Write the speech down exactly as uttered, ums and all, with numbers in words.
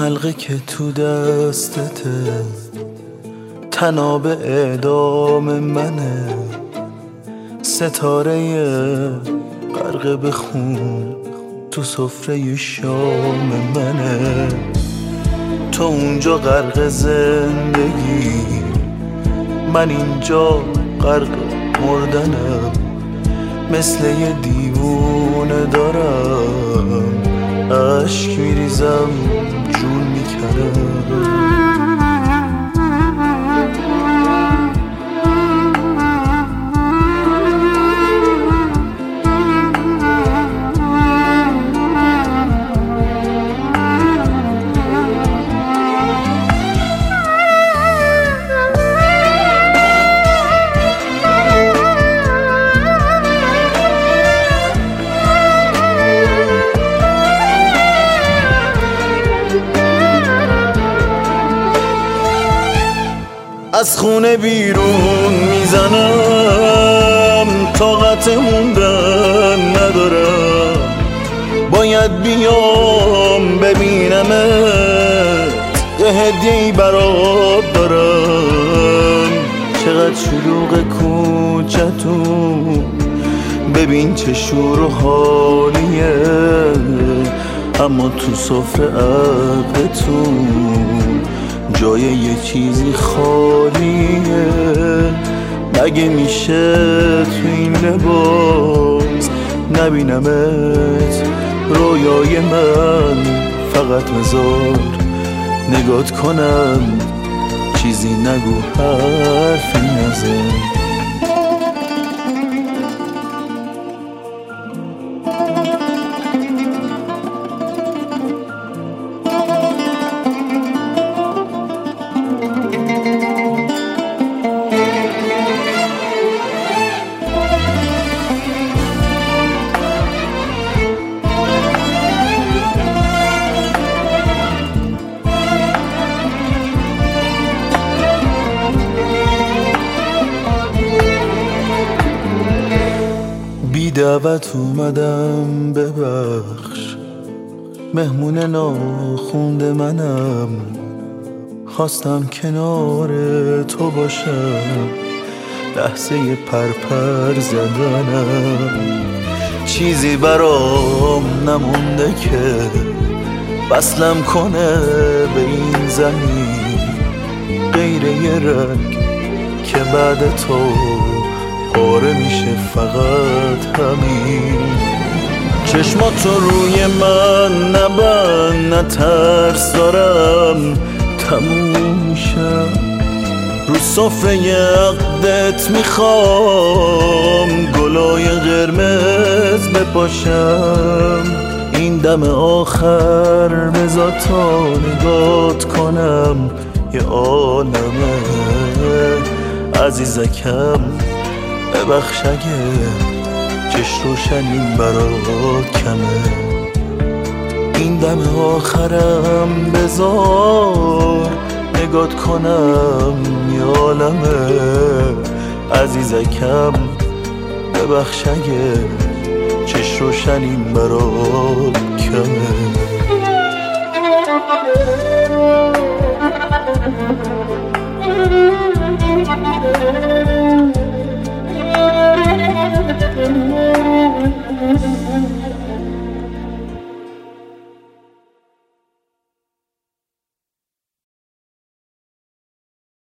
حلقه که تو دستته تناب اعدام منه، ستاره غرق به خون تو سفره شام منه. تو اونجا غرق زندگی، من اینجا غرق مردنم. مثل یه دیوونه دارم عشق میریزم جون میکنم. از خونه بیرون میزنم، طاقت موندن ندارم. باید بیام ببینمت، یه هدیه‌ای برات دارم. چقدر شلوغ کوچتون، ببین چه شور و حالیه. اما تو سفره عقلتون جای یه چیزی خالیه. مگه میشه تو این لباس نبینمت رویای من؟ فقط مزار نگات کنم، چیزی نگو حرفی نزن. بی دعوت اومدم، ببخش مهمون ناخونده منم. خواستم کنار تو باشم، لحظه پرپر زدنم. چیزی برام نمونده که وصلم کنه به این زمین، غیر یه رنگ که بعد تو پاره میشه، فقط همین. چشماتو روی من نبند، نترس دارم تموم میشم. رو سفره عقدت میخوام گلای قرمز بپاشم. این دم آخر بذار تا نگات کنم، یه عالمه عزیزکم. ببخش اگه چشم روشنیم برات کمه. این دم آخرم بذار نگات کنم، یه عالمه عزیزکم. ببخش اگه چشم روشنیم برات کمه.